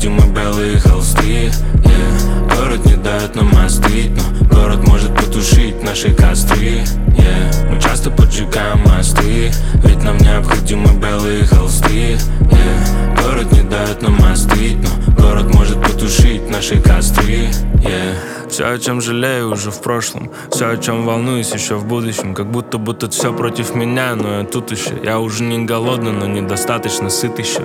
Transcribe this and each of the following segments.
необходимы белые холсты, yeah. Город не дает нам остыть, но город может потушить наши костры, yeah. Мы часто поджигаем мосты, ведь нам необходимы белые холсты, yeah. Город не дает нам остыть, но город может потушить наши костры, yeah. Все, о чем жалею, уже в прошлом. Все, о чем волнуюсь, еще в будущем. Как будто бы тут все против меня, но я тут еще. Я уже не голодный, но недостаточно сыт еще.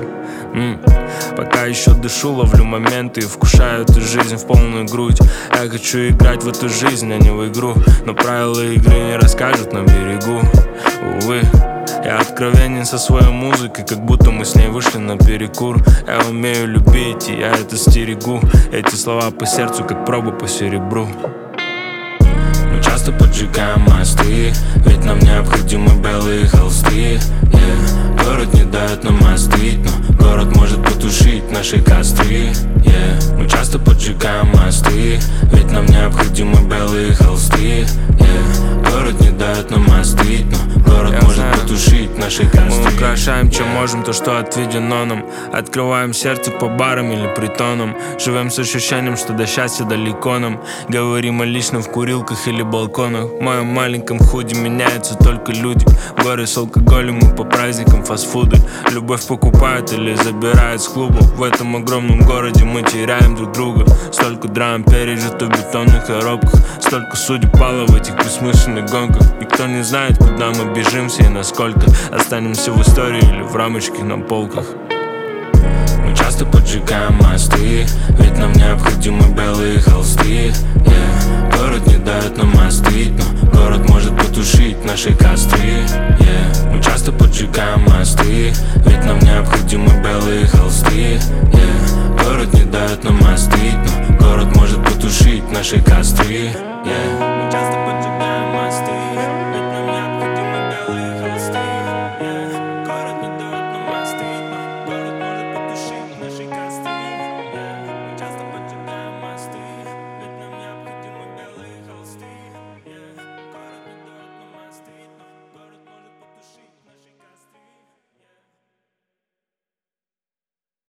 Пока еще дышу, ловлю моменты и вкушаю эту жизнь в полную грудь. Я хочу играть в эту жизнь, а не в игру. Но правила игры не расскажут на берегу, увы. Я откровенен со своей музыкой, как будто мы с ней вышли на перекур. Я умею любить, и я это стерегу. Эти слова по сердцу, как проба по серебру. Мы часто поджигаем мосты, ведь нам необходимы белые холсты, yeah. Город не дает нам остыть, но город может потушить наши костры, yeah. Мы часто поджигаем мосты, ведь нам необходимы белые холсты, yeah. Город не дает нам остыть, но город может потушить наши костры. Мы украшаем, чем можем, то, что отведено нам. Открываем сердце по барам или притонам. Живем с ощущением, что до счастья далеко нам. Говорим о личном в курилках или балконах. В моем маленьком худе меняются только люди. В горе с алкоголем и по праздникам фастфуды. Любовь покупают или забирают с клуба. В этом огромном городе мы теряем друг друга. Столько драм пережито в бетонных коробках. Столько судеб пало в этих бессмысленных гонках. Никто не знает, куда мы бежим все и насколько. Останемся в истории или в рамочке на полках. Мы часто поджигаем мосты, ведь нам необходимы белые холсты, yeah. Город не дает нам остыть, но город может потушить наши костры, yeah. Мы часто поджигаем мосты, ведь нам необходимы белые холсты, yeah. Город не дает нам остыть, но город может потушить наши костры, yeah.